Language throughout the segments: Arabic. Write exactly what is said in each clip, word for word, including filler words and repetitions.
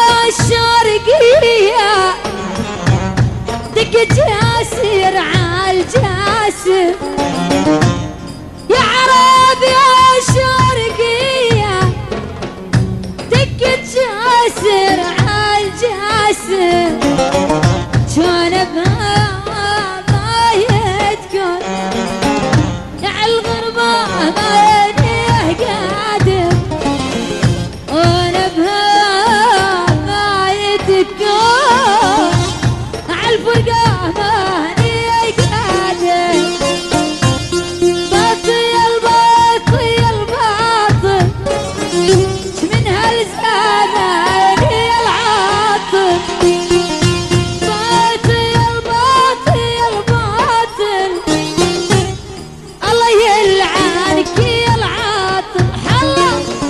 الشرقية دق جاسر عالجاسر يا عرب يا الشرقية دق جاسر عالجاسر جون بهايتكم يا عالغربة ماني قادر وانا بهايتكم عالفرقة ماني قادر باطي الباطي الباطل من هالزمان العاطل باطي الباطي الباطل الله يلعنك يا العاطل حلا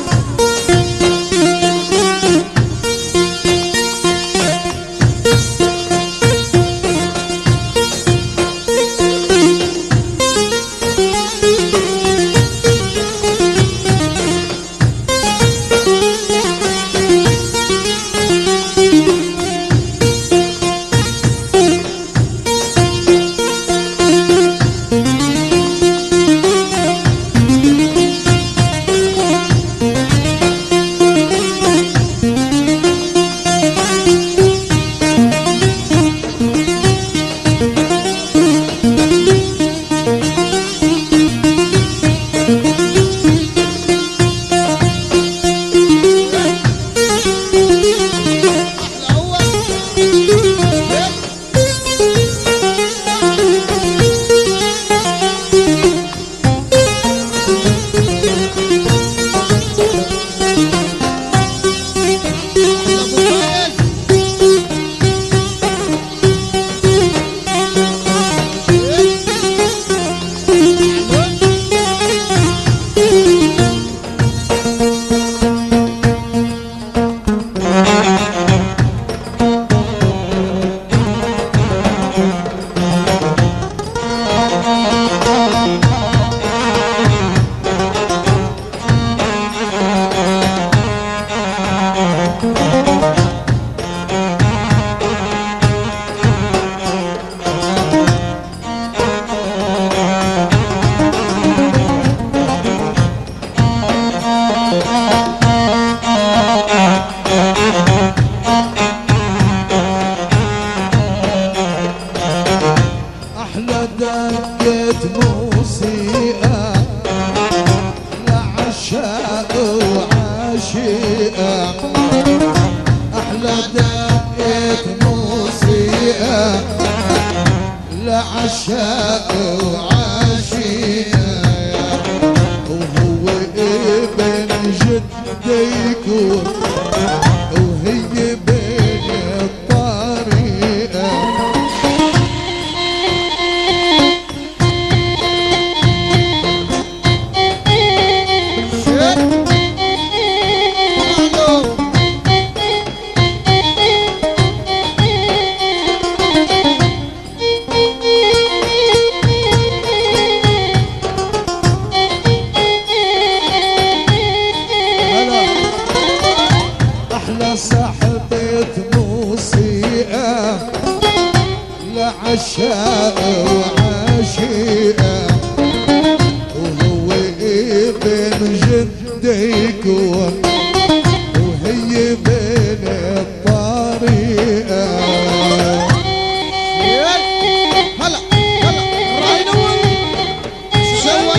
أحلى دقة موسيقى لعشاق وعاشقة أحلى دقة موسيقى لعشاق وعاشقة وهو ابن جديكم وهي بين الطريقة صاحبة موسيقى لعشاق وعاشقة وهو ابن جديكم وهي بين الطريقة هلا هلا راي نور شو سوى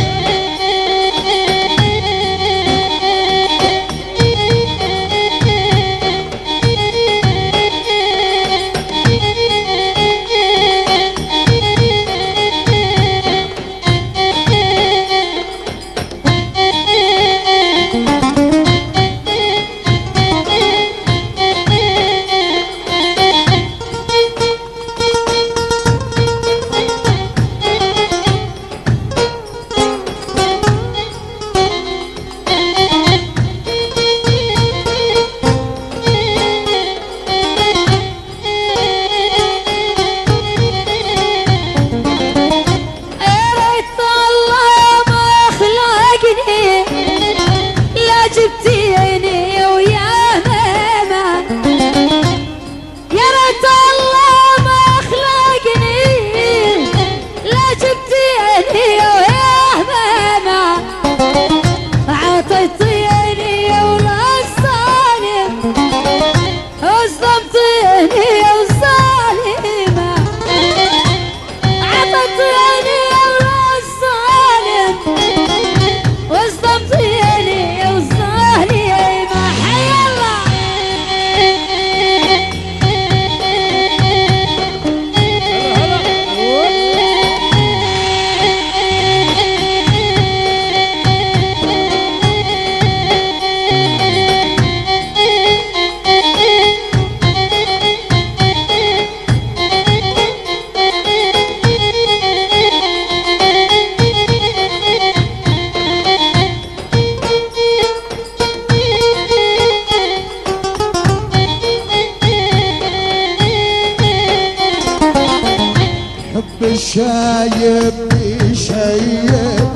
الشايب بيشيب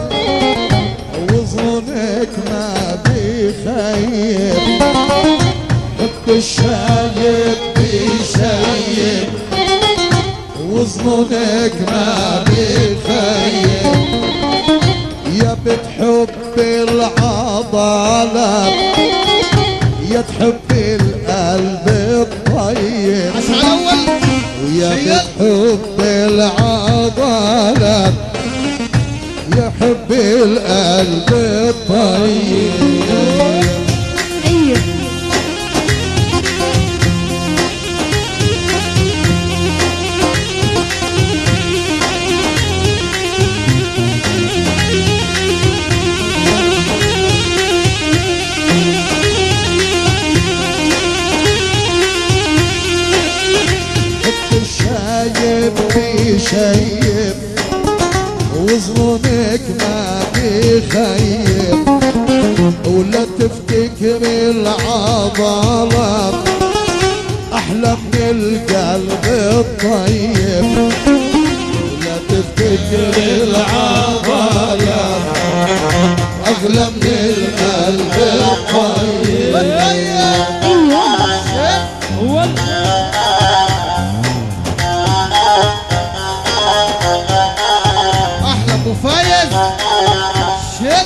وظنك ما بيخيب، حب الشايب بيشيب وظنك ما بيخيب، يا بتحب العضلات يا تحب القلب الطيب، ويا بتحب العضلات يا حب القلب الطيب. ايوه الشايب بيشيب وظنك ما بيخيب، ولا تفتكر العضلات احلى من القلب الطيب، ولا تفتكر العضلات اغلى من القلب الطيب. ايوه احلى ابو فايز شت.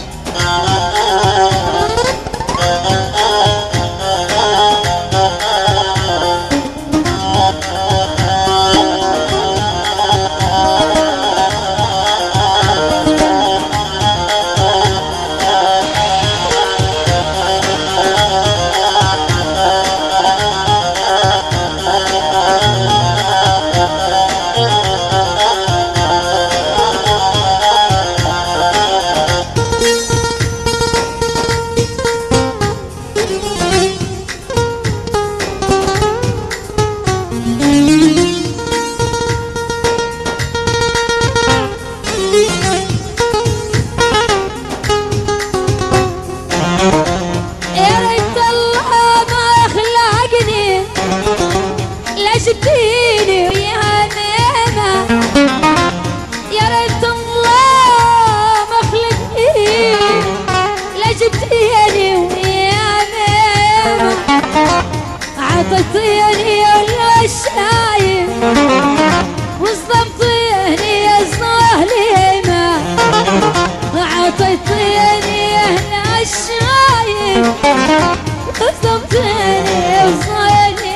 جبتيني وياها نعمة، يا ريت الله ما خلقني، لا جبتيني وياها نعمة، عطيتيني الشايب وصدمتيني يا ظالمة، عطيتيني الشايب وصدمتيني يا ظالمة.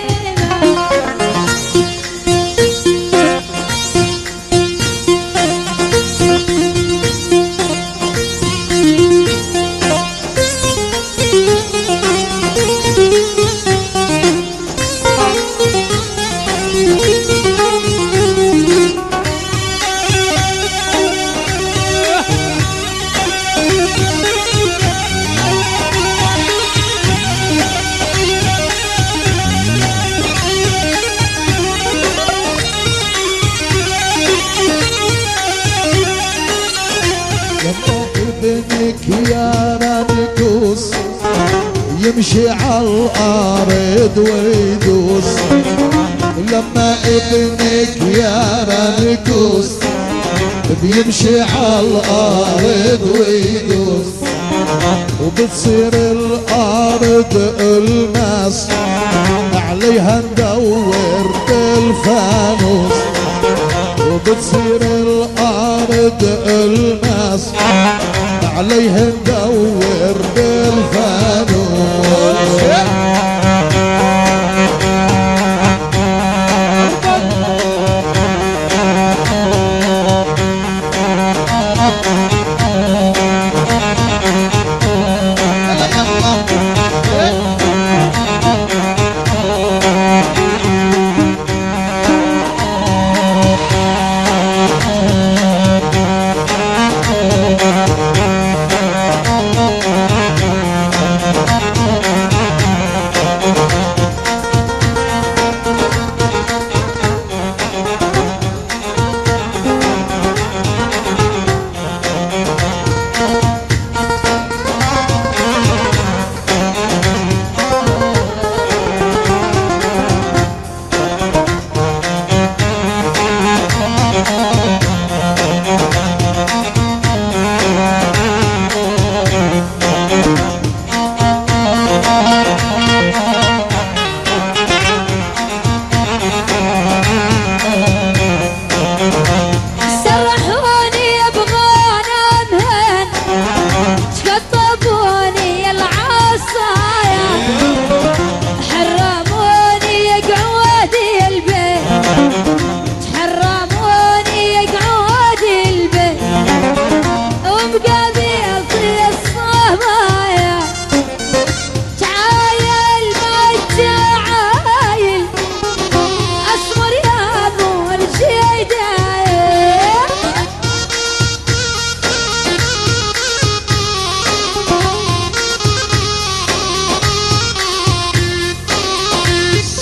يا رنكوس يمشي عالأرض ويدوس، لما ابنك يا رنكوس بيمشي عالأرض ويدوس، وبتصير الأرض الماس عليها ندور بالفانوس، وبتصير الأرض الماس عليها ندور بالفانوس.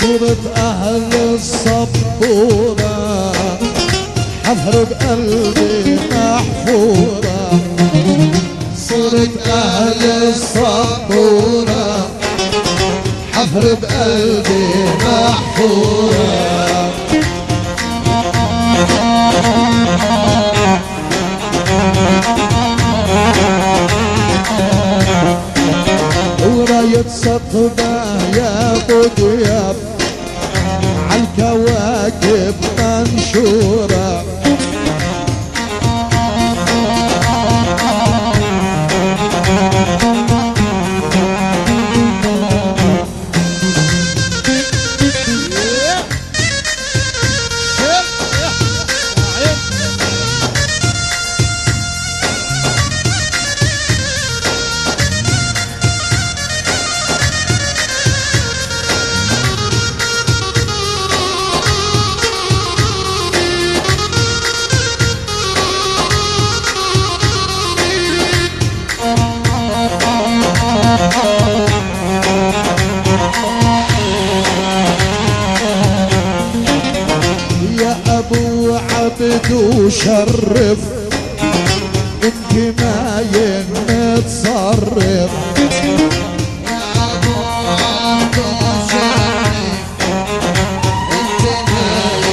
صورة أهل الصبورة حفر بقلبي محفورة صورة أهل الصبورة حفر بقلبي محفورة وراية سطبة يا ابو دياب عالكواكب منشورة وشرف انت ما متصرف يا ابو عبد شرف انت ما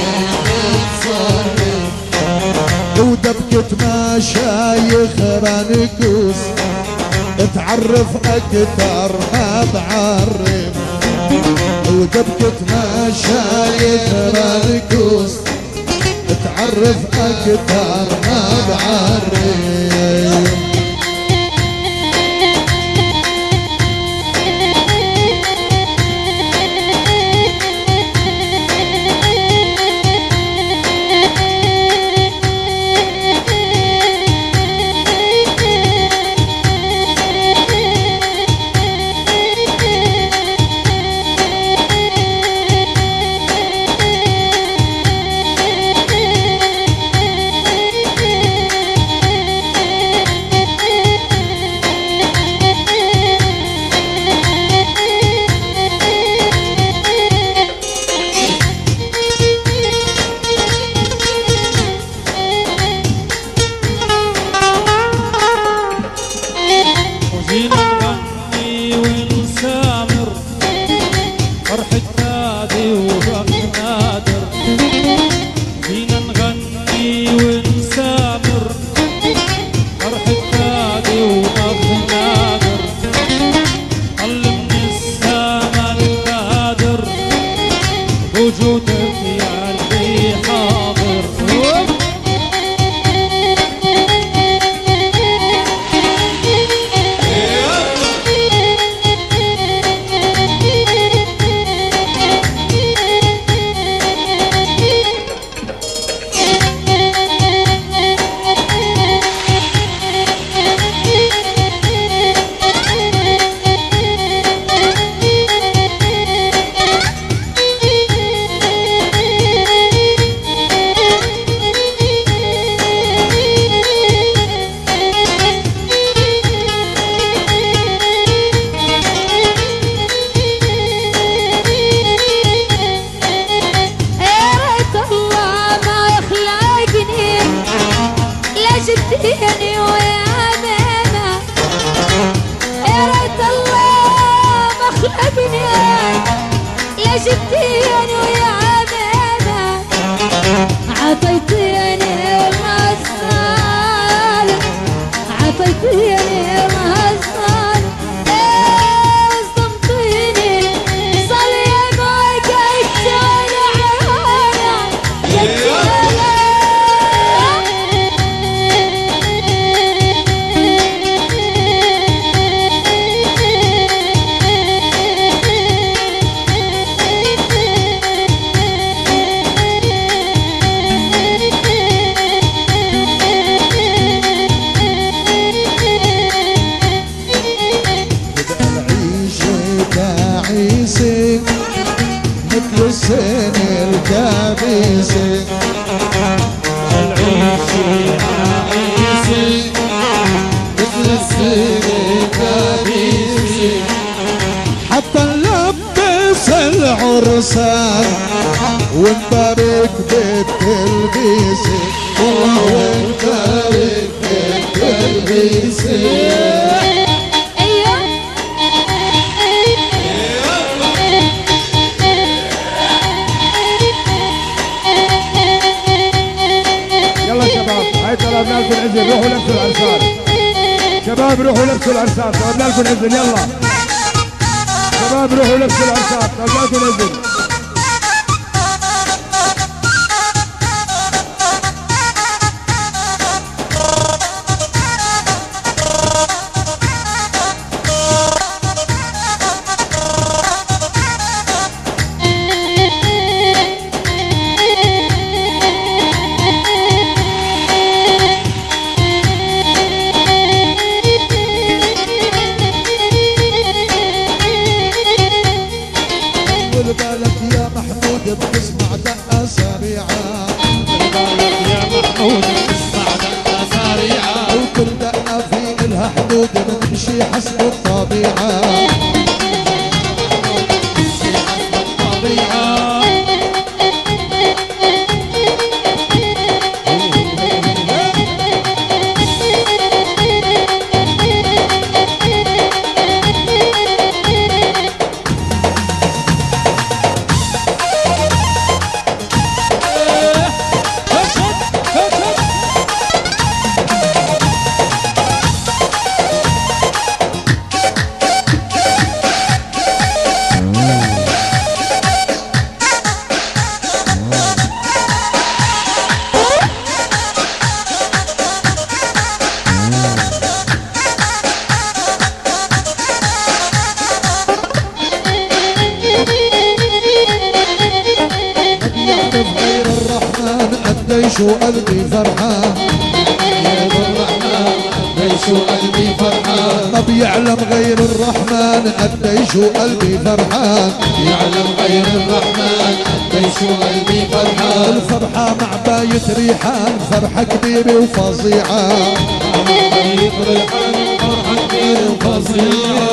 متصرف ودبكة مشايخ رنكوس اتعرف اكتر ما بعرف ودبكة مشايخ رنكوس اتعرف اكتر ما بعرف جبتيني ويا ماما يا ريت الله ما خلقني يا جبتيني ويا ماما عطيتيني الغزال عطيتيني الغزال صمتيني صلي معك الجال عيونك مثل السن الكابيسي العيشي عيسي مثل السن الكابيسي حتى نلبس العرسان ونبارك بالتلبيسي والله ونبارك بالتلبيسي. يلا شباب هاي طلبنا لكم عزل روحوا لبسوا العرسان. شباب روحوا لبسوا العرسان طلبنا لكم عزل يلا. شباب روحوا لبسوا العرسان طلبنا لكم عزل. بالك يا محمود بتسمع دقة سريعة. بالك يا محمود بتسمع دقة سريعة. وكل دقة في إلها حدود بتمشي حسب الطبيعة. بتمشي حسب الطبيعة. قديش وقلبي فرحان. غير الرحمن قديش وقلبي فرحان. ما بيعلم غير الرحمن قديش وقلبي فرحان. يعلم غير الرحمن قديش وقلبي فرحان. الفرحة مع باية ريحان فرحة كبيرة وفظيعة. باية ريحان فرحة كبيرة وفظيعة.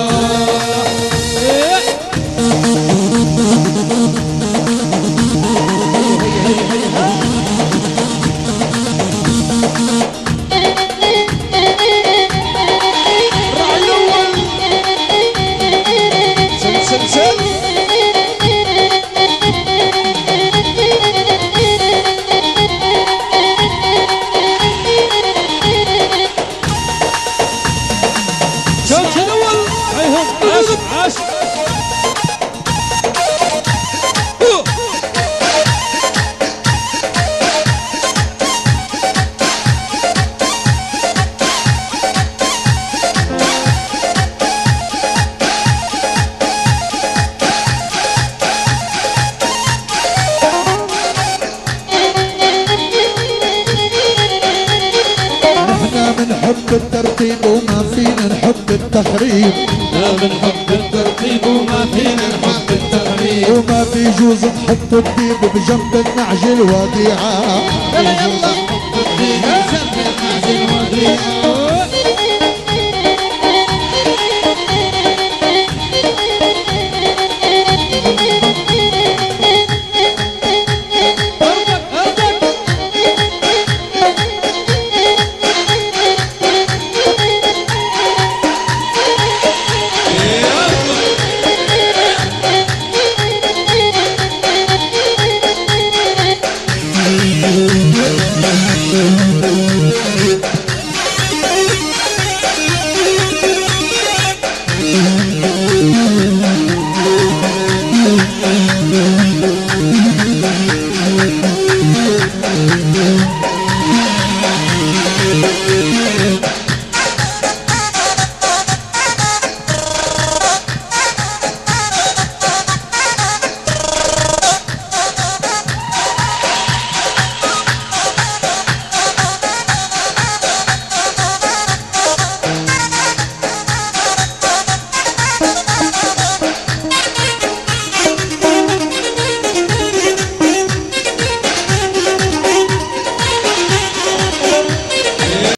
بنحب الترتيب وما فينا نحب التخريب. لا بنحب الترتيب وما فينا نحب التخريب. وما بيجوز نحط الديب بجنب النعج الوديعة. يلا يلا نحط الديب بجنب النعج الوديعة.